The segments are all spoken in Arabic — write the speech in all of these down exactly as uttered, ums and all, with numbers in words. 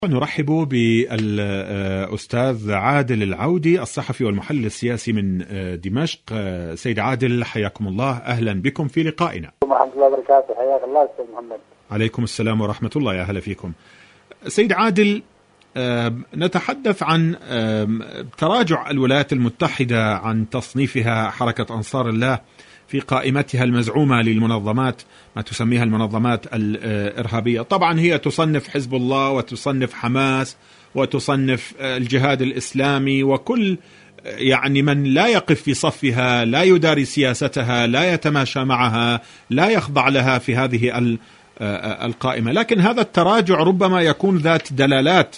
نرحب بالأستاذ عادل العودي الصحفي والمحلل السياسي من دمشق. سيد عادل، حياكم الله، أهلا بكم في لقائنا. ورحمة الله وبركاته. حياك الله أستاذ محمد. عليكم السلام ورحمة الله، يا أهلا فيكم. سيد عادل، نتحدث عن تراجع الولايات المتحدة عن تصنيفها حركة أنصار الله في قائمتها المزعومة للمنظمات، ما تسميها المنظمات الإرهابية. طبعا هي تصنف حزب الله وتصنف حماس وتصنف الجهاد الإسلامي وكل يعني من لا يقف في صفها، لا يداري سياستها، لا يتماشى معها، لا يخضع لها في هذه القائمة. لكن هذا التراجع ربما يكون ذات دلالات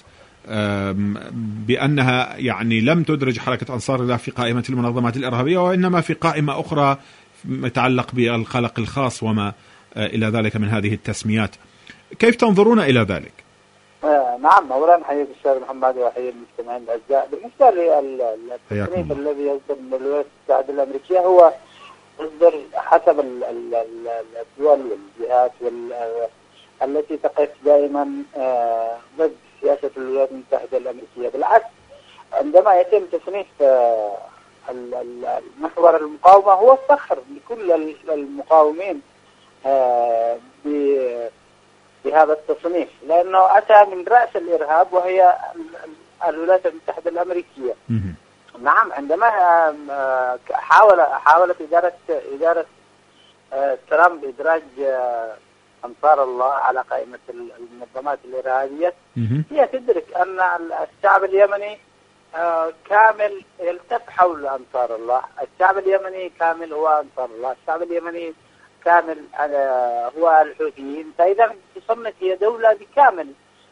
بأنها يعني لم تدرج حركة أنصار الله في قائمة المنظمات الإرهابية، وإنما في قائمة أخرى يتعلق بالخلق الخاص وما إلى ذلك من هذه التسميات. كيف تنظرون إلى ذلك؟ آه نعم، أولا حياك الأستاذ محمد وحيا المستمعين الأعزاء. بالنسبة للتصنيف الذي يصدر من الولايات المتحدة الأمريكية هو يصدر حسب الدول والجهات التي تقف دائما آه ضد سياسة الولايات المتحدة الأمريكية. بالعكس، عندما يتم تصنيف آه المحور المقاومة هو الفخر لكل المقاومين آه بهذا التصنيف، لأنه أتى من رأس الإرهاب وهي الولايات المتحدة الأمريكية. نعم، عندما حاول حاولت إدارة إدارة ترامب إدراج أنصار الله على قائمة المنظمات الإرهابية، هي تدرك أن الشعب اليمني كامل يلتف حول أنصار الله. الشعب اليمني كامل هو أنصار الله، الشعب اليمني كامل هو الحوثيين. فإذا تصنف هي دولة بكامل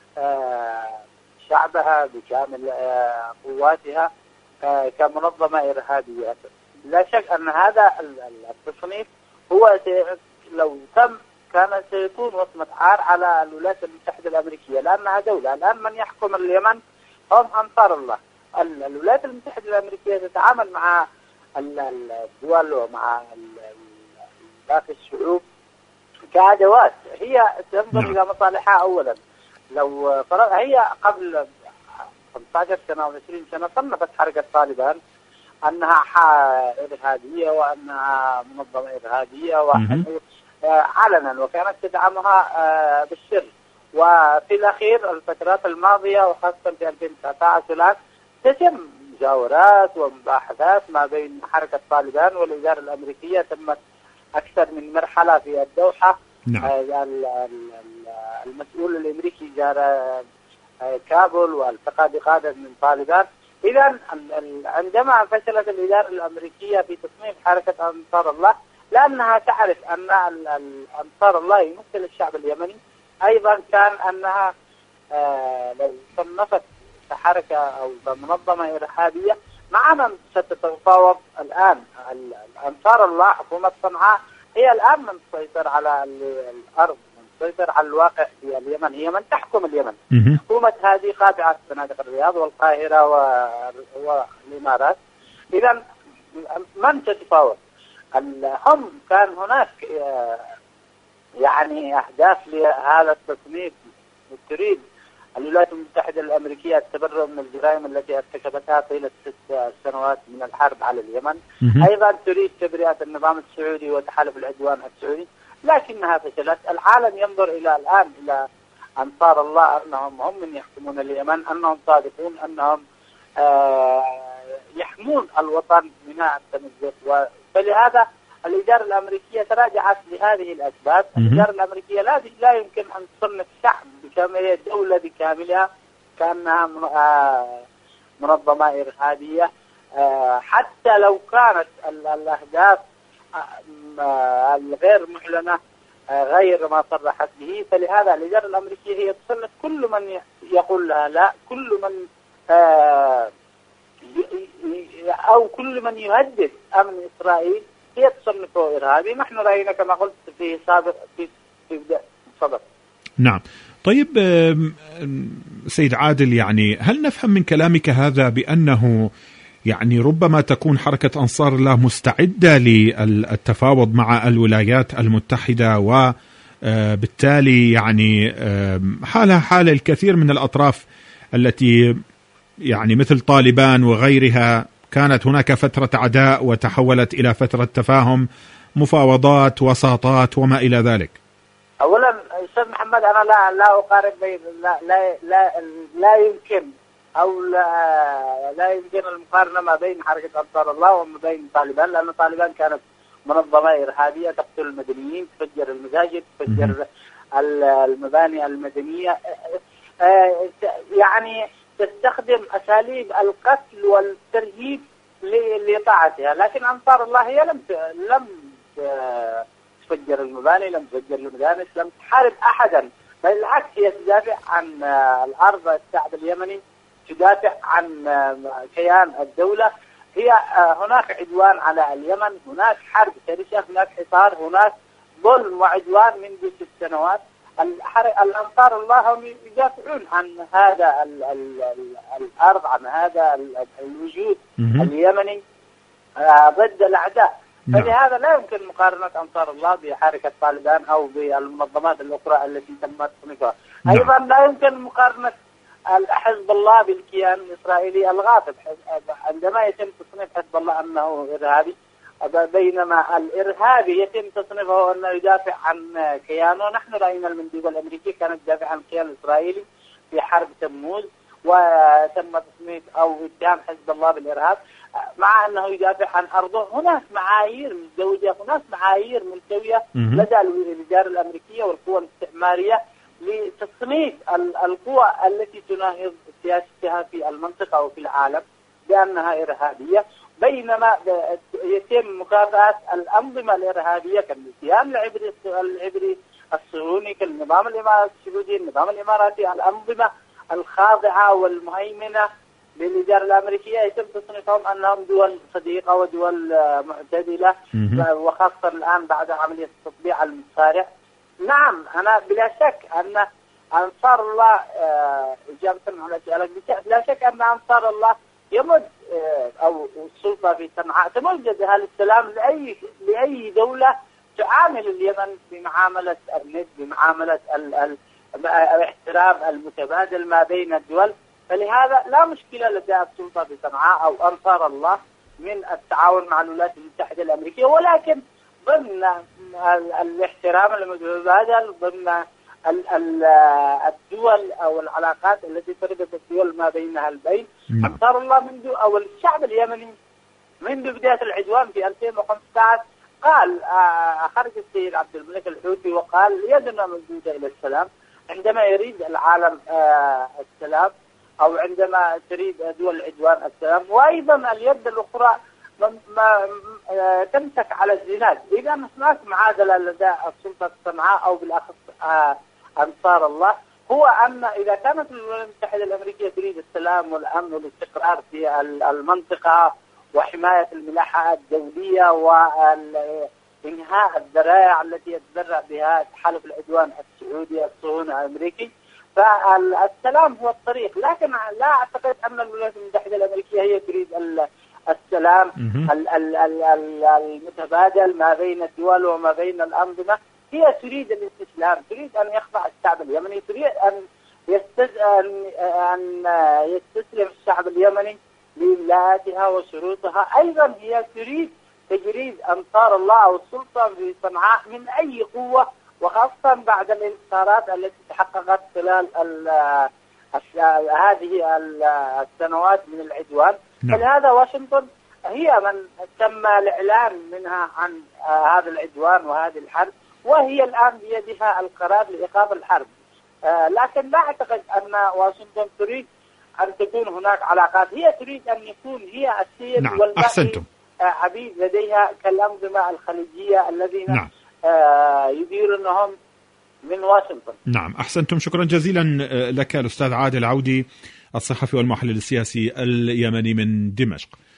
شعبها، بكامل قواتها كمنظمة إرهابية. لا شك أن هذا التصنيف هو لو تم كان سيكون وصمة عار على الولايات المتحدة الأمريكية، لأنها دولة. الآن من يحكم اليمن هم أنصار الله. الولايات المتحدة الأمريكية تتعامل مع الدول ومع باقي الشعوب كأدوات، هي تنظر إلى مصالحها أولا. لو هي قبل خمسة عشر سنة أو عشرين سنة صنفت حركة طالبان أنها إرهابية وأنها منظمة إرهابية علنا، وكانت تدعمها بالسر. وفي الأخير الفترات الماضية وخاصة في ألفين وتسعة عشر الآن تتم مجاورات ومباحثات ما بين حركة طالبان والإدارة الأمريكية. تمت أكثر من مرحلة في الدوحة. نعم. المسؤول الأمريكي جار كابول والتقى بقادة من طالبان. إذا عندما فشلت الإدارة الأمريكية في تصنيف حركة أنصار الله، لأنها تعرف أن أنصار الله يمثل الشعب اليمني، أيضا كان أنها لو صنفت حركة أو منظمة إرهابية مع من ستتفاوض الآن أنصار الله. حكومة صنعاء هي الآن من تسيطر على الأرض، من تسيطر على الواقع في اليمن، هي من تحكم اليمن. حكومة هذه خاضعة بنادق الرياض والقاهرة والإمارات. إذا من تتفاوض؟ هم كان هناك يعني أهداف لهذا التصنيف. تريد الولايات المتحدة الأمريكية التبرؤ من الجرائم التي ارتكبتها طيلة ست سنوات من الحرب على اليمن. أيضا تريد تبرئة النظام السعودي وتحالف العدوان السعودي، لكنها فشلت. العالم ينظر إلى الآن إلى أنصار الله أنهم هم من يحكمون اليمن، أنهم صادقون، أنهم آه يحمون الوطن من التمزق. فلهذا الإدارة الأمريكية تراجعت لهذه الأسباب. الإدارة الأمريكية لا لا يمكن أن تصنف شعب بكاملها، دولة بكاملها كأنها منظمة إرهابية، حتى لو كانت الأهداف الغير معلنة غير ما صرحت به. فلهذا الإدارة الأمريكية هي تصنف كل من يقول لها لا، كل من أو كل من يهدد أمن إسرائيل هي تصنفه إرهابي. نحن رأينا كما قلت في سابق في في صدر. نعم. طيب سيد عادل، يعني هل نفهم من كلامك هذا بأنه يعني ربما تكون حركة أنصار الله مستعدة للتفاوض مع الولايات المتحدة و بالتالي يعني حالها حال الكثير من الأطراف التي يعني مثل طالبان وغيرها، كانت هناك فترة عداء وتحولت إلى فترة تفاهم، مفاوضات، وساطات وما إلى ذلك. أولا أستاذ محمد، أنا لا لا أقارن بين لا لا لا, لا يمكن أو لا لا يمكن المقارنة ما بين حركة أنصار الله وما بين طالبان، لأن طالبان كانت منظمة إرهابية تقتل المدنيين، تفجر المساجد، تفجر المباني المدنية، يعني تستخدم أساليب القتل والترهيب لطاعتها. لكن أنصار الله هي لم لم تفجر المباني، لم تفجر المدارس، لم تحارب أحدا، بل بالعكس هي تدافع عن الأرض، الشعب اليمني، تدافع عن كيان الدولة. هي هناك عدوان على اليمن، هناك حرب شرسة، هناك حصار، هناك ظلم وعدوان منذ ست سنوات. الأنصار الله هم يدافعون عن هذا ال ال ال الأرض، عن هذا الوجود اليمني ضد الأعداء. فلهذا لا يمكن مقارنة أنصار الله بحركة طالبان أو بالمنظمات الأخرى التي تم تصنيفها. أيضا لا يمكن مقارنة حزب الله بالكيان الإسرائيلي الغاصب، عندما يتم تصنيف حزب الله أنه إرهابي، بينما الإرهابي يتم تصنيفه أنه يدافع عن كيانه. نحن رأينا المندوب الأمريكي كان يدافع عن الكيان الإسرائيلي في حرب تموز، وتم تصنيف أو اتهام حزب الله بالإرهاب مع أنه يدافع عن أرضه. هناك معايير مزدوجة، هناك معايير ملتوية لدى الوزارة الأمريكية والقوى الاستعمارية لتصنيف القوى التي تناهض سياستها في المنطقة وفي العالم بأنها إرهابية، بينما يتم مكافأة الأنظمة الإرهابية كالكيان العبري العبري الصهيوني، كالنظام الإماراتي السعودي، النظام الإماراتي، الأنظمة الخاضعة والمهيمنة للإدارة الأمريكية يتم تصنيفهم أنهم دول صديقة ودول معتدلة، وخاصة الآن بعد عملية التطبيع المتسارع. نعم، أنا بلا شك أن أنصار الله إجابة على سؤالك، بلا شك أن أنصار الله يمد أو السلطة في صنعاء تمد يدها للسلام لأي لأي دولة تعامل اليمن بمعاملة الند، بمعاملة الاحترام المتبادل ما بين الدول. فلهذا لا مشكلة لدى السلطة في صنعاء أو أنصار الله من التعاون مع الولايات المتحدة الأمريكية، ولكن ضمن الاحترام المتبادل، ضمن الدول أو العلاقات التي تربط الدول ما بينها البين. أنصار الله منذ أو الشعب اليمني منذ بداية العدوان في ألفين وخمسة عشر قال، خرج السيد عبد الملك الحوثي وقال يدنا ممدودة إلى السلام. عندما يريد العالم السلام أو عندما تريد دول العدوان السلام، وأيضا اليد الأخرى ما تمسك على الزناد. إذا هناك معادلة لدى السلطة الصنعاء أو بالأخص أنصار الله، هو أن إذا كانت الولايات المتحدة الأمريكية تريد السلام والأمن والاستقرار في المنطقة وحماية الملاحة الدولية وإنهاء الذرائع التي يتذرع بها تحالف العدوان السعودي الصهيوني الأمريكي، فالسلام هو الطريق. لكن لا أعتقد أن الولايات المتحدة الأمريكية هي تريد السلام المتبادل ما بين الدول وما بين الأنظمة. هي تريد الاستسلام، تريد أن يخضع الشعب اليمني، تريد أن أن يستسلم الشعب اليمني لولاياتها وشروطها. أيضا هي تريد تجريد أنصار الله أو السلطة في صنعاء من أي قوة، وخاصة بعد الانتصارات التي تحققت خلال هذه السنوات من العدوان. نعم. فلهذا واشنطن هي من تم الإعلان منها عن هذا العدوان وهذه الحرب، وهي الآن بيدها القرار لإيقاف الحرب. لكن لا أعتقد أن واشنطن تريد أن تكون هناك علاقات، هي تريد أن يكون هي السيد. نعم. والباقي عبيد لديها كالأنظمة الخليجية الذين نعم. يديرونهم من واشنطن. نعم، أحسنتم. شكرا جزيلا لك الأستاذ عادل عودي، الصحفي والمحلل السياسي اليمني من دمشق.